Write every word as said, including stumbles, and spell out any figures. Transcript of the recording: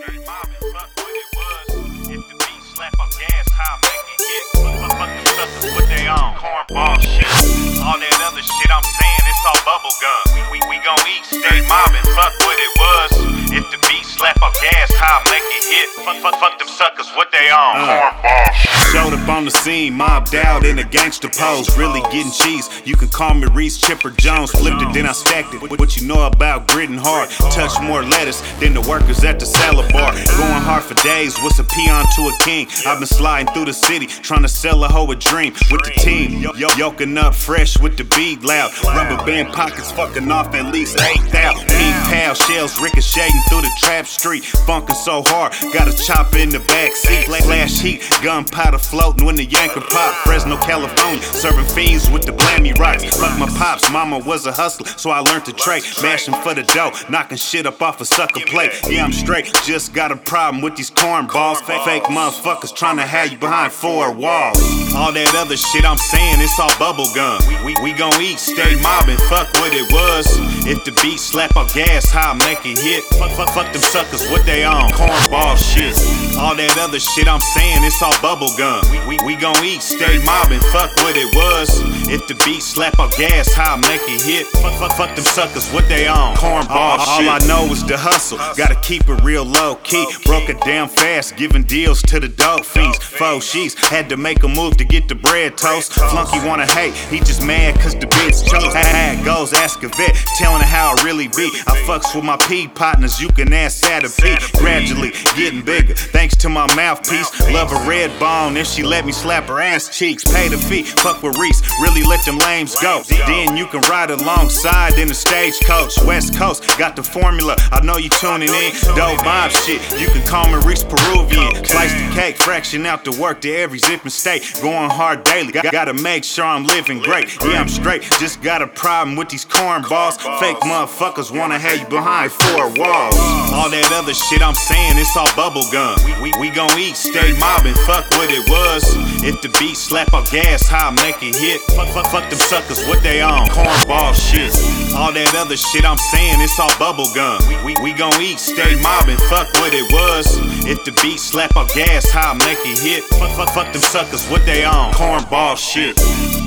Hey, mommy, fuck what it was. If the beat slap on gas, how I make it hit. Fuck, fuck them suckers, what they on? Cornball shit. All that other shit I'm saying, it's all bubble gum. We, we, we gon' eat, stay mobbing. Fuck what it was. If the beat slap on gas, how I make it hit. Fuck, fuck, fuck them suckers, what they on? Uh. Cornball shit. Showed up on the scene, mobbed out in a gangster pose. Really getting cheese, you can call me Reese Chipper Jones. Flipped it, then I stacked it. What you know about gritting hard? Touch more lettuce than the workers at the salad bar. Going hard for days, what's a peon to a king? I've been sliding through the city, trying to sell a hoe a dream. With the team, yoking up fresh with the beat loud. Rubber band pockets fucking off at least eight thousand. Pink pal shells ricocheting through the trap street. Funkin' so hard, got a chopper in the back seat. Flash heat, gunpowder floating when the yanker pop. Fresno, California, serving fiends with the blammy rocks. Fuck my pops, mama was a hustler, so I learned to trade. Mashing for the dough, knocking shit up off a sucker plate. Yeah, I'm straight, just got a problem with these cornballs. Fake, fake motherfuckers trying to have you behind four walls. All that other shit I'm saying, it's all bubble gum. We, we, we gon' eat, stay mobbing, fuck what it was. If the beat slap on gas, how I make it hit. Fuck, fuck, fuck them suckers, what they on? Cornball shit. All that other shit I'm saying, it's all bubble gum. We, we, we gon' eat, stay mobbing, fuck what it was. If the beat slap on gas, how I make it hit. Fuck, fuck, fuck them suckers, what they on? Cornball shit. All I know is the hustle, gotta keep it real low key. Broke it down fast, giving deals to the dog fiends. Faux sheets, had to make a move to get the bread toast. Flunky wanna hate, he just mad cause the bitch chose. How it goes, ask a vet, telling her how it really be. I fucks with my P partners, you can ask Santa P. Gradually getting bigger, thanks to my mouthpiece. Love a red bone, if she let me slap her ass cheeks. Pay the fee, fuck with Reese, really let them lames go. Then you can ride alongside in the stagecoach. West Coast, got the formula, I know you tuning in. Dope vibe shit, you can call me Reese Peruvian. Slice the cake, fraction out the work to every zipping state. Going hard daily, gotta make sure I'm living great. Yeah, I'm straight, just got a problem with these cornballs. Fake motherfuckers wanna have you behind four walls. All that other shit I'm saying, it's all bubble gum. We, we, we gon' eat, stay mobbing, fuck what it was. If the beat slap on gas, how I make it hit. Fuck, fuck, fuck them suckers, what they on? Cornball shit. All that other shit I'm saying, it's all bubble gum. We, we, we gon' eat, stay mobbing, fuck what it was. If the beat slap on gas, how I make it hit. Fuck, fuck, fuck them suckers, what they on? Cornball shit.